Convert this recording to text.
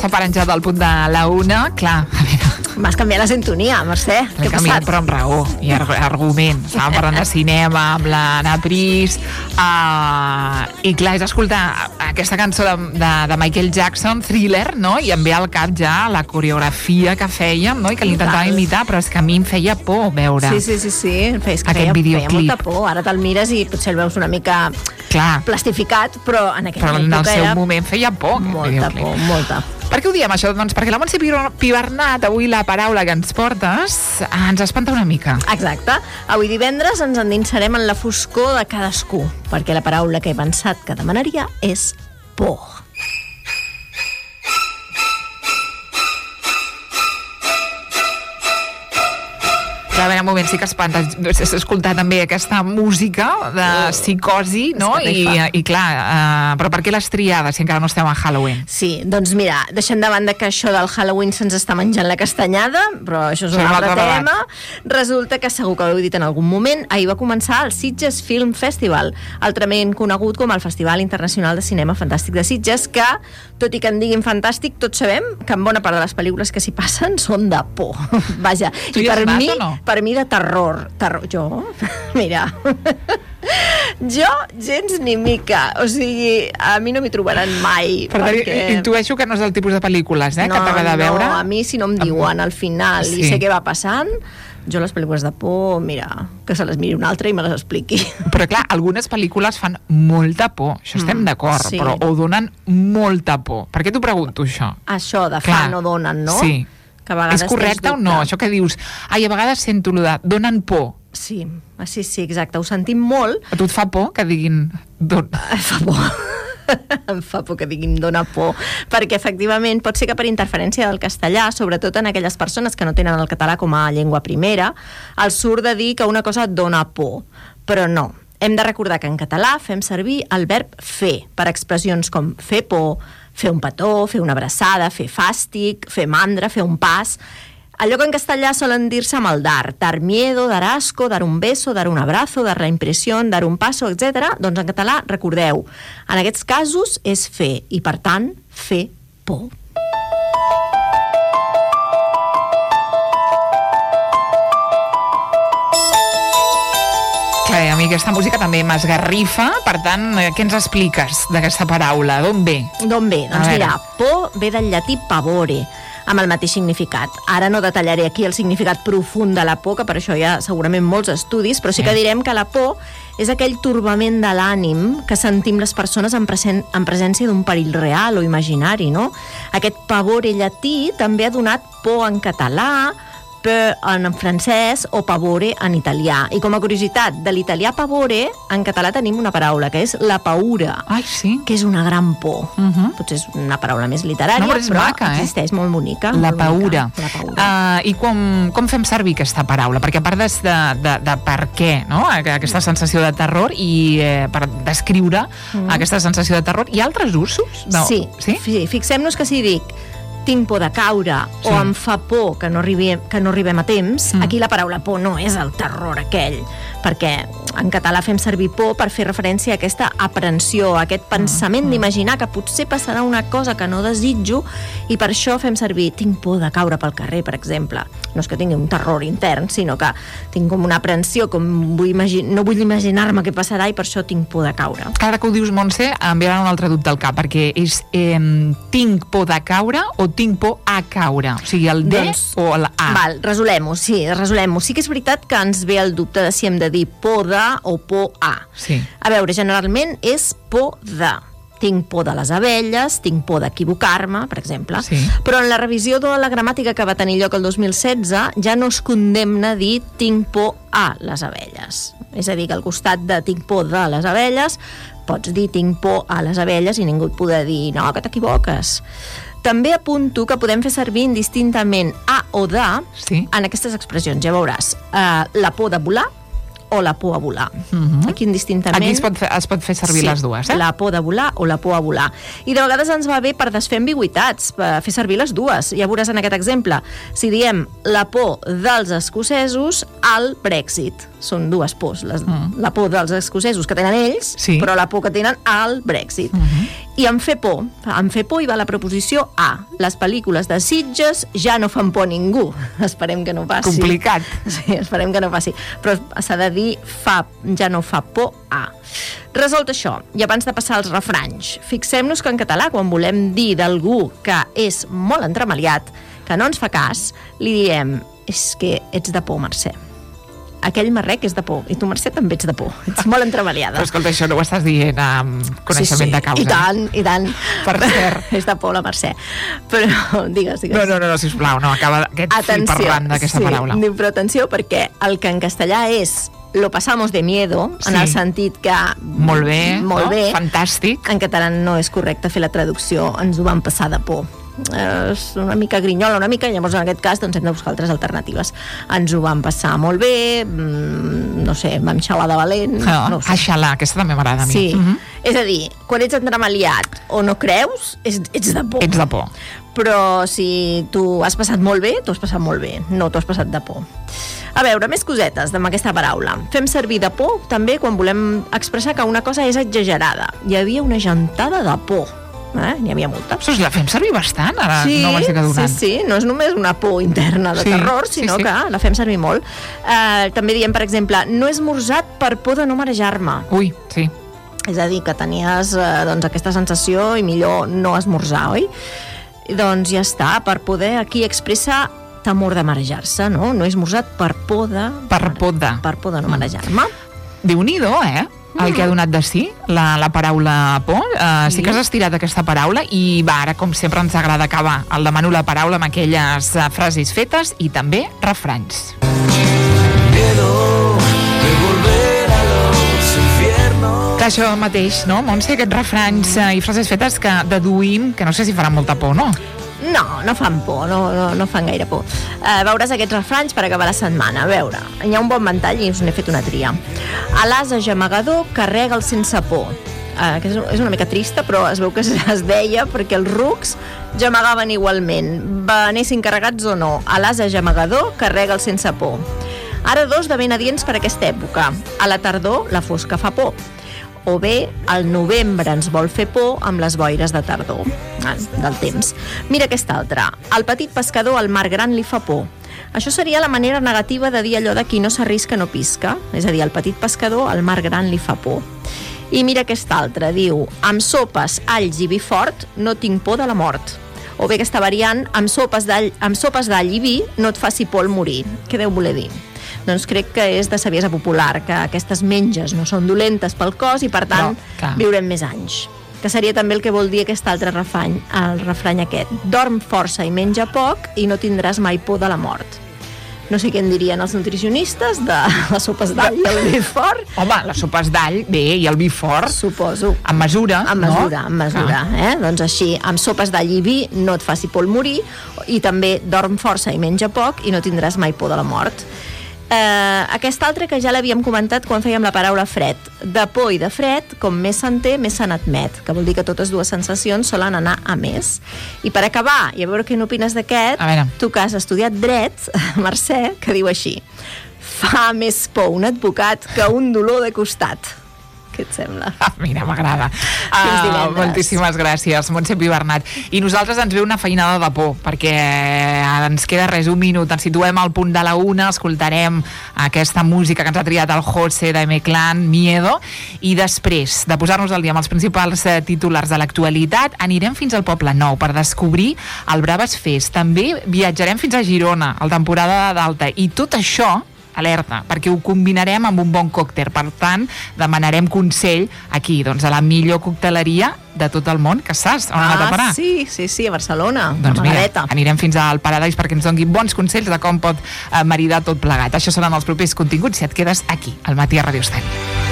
separant ja del punt de la 1, clar, a veure... M'has canviat la sintonia, Mercè. Què ha passat? Però amb raó i argument. Estàvem parlant de cinema amb l'Anna Pris i clar, és escoltar aquesta cançó de Michael Jackson, Thriller, no? I em ve al cap ja la coreografia que fèiem, no? I que l'intentava imitar, però és que a mi em feia por veure Sí. És que aquest videoclip. Feia molta por. Ara te'l mires i potser el veus una mica plastificat, però en aquella època en el seu moment feia por. Molta. Per què ho diem, això? Doncs perquè la Montse Pibernat, avui la paraula que ens portes, ens espanta una mica. Exacte. Avui divendres ens endinsarem en la foscor de cadascú, perquè la paraula que he pensat que demanaria és por. A veure, un moment, sí que espanta. Has escoltat també aquesta música de psicosi, no? I clar, però per què l'has triada si encara no estem a Halloween? Sí, doncs mira, deixem de banda que això del Halloween se'ns està menjant la castanyada, però això és un altre tema. Resulta que segur que ho heu dit en algun moment, ahir va començar el Sitges Film Festival, altrament conegut com el Festival Internacional de Cinema Fantàstic de Sitges, que, tot i que en diguin fantàstic, tots sabem que en bona part de les pel·lícules que s'hi passen són de por. Vaja, i per mi de terror. Jo? Mira. Jo, gens ni mica. O sigui, a mi no m'hi trobaran mai. Intueixo que no és el tipus de pel·lícules, que t'agrada veure. No, a mi si no em diuen al final i sé què va passant, jo les pel·lícules de por, mira, que se les miri un altre i me les expliqui. Però clar, algunes pel·lícules fan molta por, això estem d'acord, però ho donen molta por. Per què t'ho pregunto, això? Això de fan o donen, no? Sí. És correcte o no? Això que dius, a vegades sento lo de donen por. Sí, exacte, ho sentim molt. A tu et fa por que diguin... Fa por. Em fa por que diguin dona por, perquè efectivament pot ser que per interferència del castellà, sobretot en aquelles persones que no tenen el català com a llengua primera, els surt de dir que una cosa dona por, però no. Hem de recordar que en català fem servir el verb fer per expressions com fer por, fer un petó, fer una abraçada, fer fàstic, fer mandra, fer un pas. Allò que en castellà solen dir-se amb el dar miedo, dar asco, dar un beso, dar un abrazo, dar la impresión, dar un paso, etc. Doncs en català, recordeu, en aquests casos és fer, i per tant, fer por. A mi aquesta música també m'esgarrifa, per tant, què ens expliques d'aquesta paraula? D'on ve? D'on ve? Doncs mira, por ve del llatí pavore, amb el mateix significat. Ara no detallaré aquí el significat profund de la por, que per això hi ha segurament molts estudis, però sí que direm que la por és aquell torbament de l'ànim que sentim les persones en presència d'un perill real o imaginari, no? Aquest pavore llatí també ha donat por en català, peur en francès o pavore en italià. I com a curiositat, de l'italià pavore, en català tenim una paraula, que és la paura. Ai, sí? Que és una gran por. Potser és una paraula més literària, però existeix, molt bonica. La paura. I com fem servir aquesta paraula? Perquè a part de per què, no? Aquesta sensació de terror i per descriure aquesta sensació de terror, hi ha altres usos? Sí. Fixem-nos que si dic tinc por de caure o em fa por que no arribem a temps, aquí la paraula por no és el terror aquell, perquè en català fem servir por per fer referència a aquesta aprensió, a aquest pensament d'imaginar que potser passarà una cosa que no desitjo, i per això fem servir tinc por de caure pel carrer, per exemple. No és que tingui un terror intern, sinó que tinc com una aprensió, com no vull imaginar-me què passarà i per això tinc por de caure. Ara que ho dius, Montse, em ve un altre dubte al cap, perquè és tinc por de caure o tinc por a caure? O sigui, el D o la A? Val, resolem-ho. Sí que és veritat que ens ve el dubte de si hem de dir por de o por a. Sí. A veure, generalment és por de. Tinc por de les abelles, tinc por d'equivocar-me, per exemple. Sí. Però en la revisió de la gramàtica que va tenir lloc el 2016 ja no es condemna dir tinc por a les abelles. És a dir, que al costat de tinc por de les abelles pots dir tinc por a les abelles i ningú et podrà dir no, que t'equivoques. També apunto que podem fer servir indistintament a o de en aquestes expressions. Ja veuràs, la por de volar o la por a volar. Aquí indistintament... Aquí es pot fer servir les dues, la por de volar o la por a volar. I de vegades ens va bé per desfer ambigüitats, per fer servir les dues. Ja veuràs en aquest exemple. Si diem la por dels escocesos al Brexit. Són dues pors. La por dels escocesos que tenen ells, però la por que tenen al Brexit. I em fer por hi va la preposició a. Les pel·lícules de Sitges ja no fan por a ningú. Esperem que no passi. Complicat. Sí, esperem que no passi. Però s'ha de dir ja no fa por a. Resolt això, i abans de passar als refranys, fixem-nos que en català, quan volem dir d'algú que és molt entremaliat, que no ens fa cas, li diem és que ets de por, Mercè. Aquell marrec és de por, i tu, Mercè, també ets de por. Ets molt entremaliada. Però escolta, això no ho estàs dient amb coneixement de causa. I tant. Per cert. És de por, la Mercè. Però, digues. No, sisplau, no, acaba aquest fil parlant d'aquesta paraula. Diu, però atenció, perquè el que en castellà és lo pasamos de miedo, en el sentit que... Molt bé, fantàstic. En català no és correcte fer la traducció, ens ho van passar de por. És una mica grinyola, llavors en aquest cas doncs hem de buscar altres alternatives. Ens ho vam passar molt bé, no sé, vam xalar de valent, no sé. Xalar, aquesta també m'agrada a mi. Sí, és a dir, quan ets entremaliat o no creus, ets de por. Ets de por. Però si tu has passat molt bé, t'ho has passat molt bé, no t'ho has passat de por. A veure, més cosetes amb aquesta paraula. Fem servir de por també quan volem expressar que una cosa és exagerada. Hi havia una gentada de por. N'hi havia molta. La fem servir bastant, ara no m'estic adonant. Sí, no és només una por interna de terror, sinó que la fem servir molt. També diem, per exemple, no he esmorzat per por de no marejar-me. Ui, sí. És a dir, que tenies aquesta sensació i millor no esmorzar, oi? Doncs ja està, per poder aquí expressar temor de marejar-se, no? No he esmorzat per por de... Per por de no marejar-me. Déu-n'hi-do, el que ha donat de sí, la paraula por. Sí que has estirat aquesta paraula i va, ara com sempre ens agrada acabar el demano la paraula amb aquelles frases fetes i també refranys. Clar, això mateix, no, Montse? Aquests refranys i frases fetes que deduïm que no sé si faran molta por, no? No fan por, no fan gaire por. Veuràs aquests refranys per acabar la setmana. A veure, hi ha un bon ventall i us n'he fet una tria. A l'ase gemegador carrega'l sense por. Que és una mica trista, però es veu que es deia perquè els rucs gemegaven igualment, anessin carregats o no. A l'ase gemegador carrega'l sense por. Ara dos de ben adients per aquesta època. A la tardor la fosca fa por. O bé, el novembre ens vol fer por amb les boires de tardor, del temps. Mira aquesta altra. Al petit pescador al mar gran li fa por. Això seria la manera negativa de dir allò de qui no s'arrisca no pisca. És a dir, al petit pescador al mar gran li fa por. I mira aquesta altra. Diu, amb sopes, alls i vi fort no tinc por de la mort. O bé aquesta variant, amb sopes d'all i vi no et faci por el morir. Què deu voler dir? Doncs crec que és de saviesa popular, que aquestes menges no són dolentes pel cos i, per tant, viurem més anys. Que seria també el que vol dir aquest altre refrany, el refrany aquest. Dorm força i menja poc i no tindràs mai por de la mort. No sé què en dirien els nutricionistes de les sopes d'all i el vi fort. Home, les sopes d'all, bé, i el vi fort. Suposo. Amb mesura, no? Amb mesura. Doncs així, amb sopes d'all i vi no et faci por el morir i també dorm força i menja poc i no tindràs mai por de la mort. Aquesta altra que ja l'havíem comentat quan fèiem la paraula fred. De por i de fred, com més se'n té, més se n'admet, que vol dir que totes dues sensacions solen anar a més. I per acabar, i a veure què n'opines d'aquest, tu que has estudiat dret, Mercè, que diu així: fa més por un advocat que un dolor de costat. Què et sembla? Mira, m'agrada. Moltíssimes gràcies, Montse Pibernat. I nosaltres ens ve una feinada de por, perquè ens queda res, un minut, ens situem al punt de la 1, escoltarem aquesta música que ens ha triat el José de M-Clan, Miedo, i després de posar-nos al dia amb els principals titulars de l'actualitat, anirem fins al Poble Nou per descobrir el Braves Fest. També viatjarem fins a Girona, a la temporada d'alta, i tot això alerta, perquè ho combinarem amb un bon còctel. Per tant, demanarem consell aquí, doncs, a la millor cocteleria de tot el món, que saps on ha anat a parar? Sí, a Barcelona. Doncs mira, anirem fins al Paradís perquè ens doni bons consells de com pot maridar tot plegat. Això seran els propers continguts si et quedes aquí, al Matí a Radio Estany.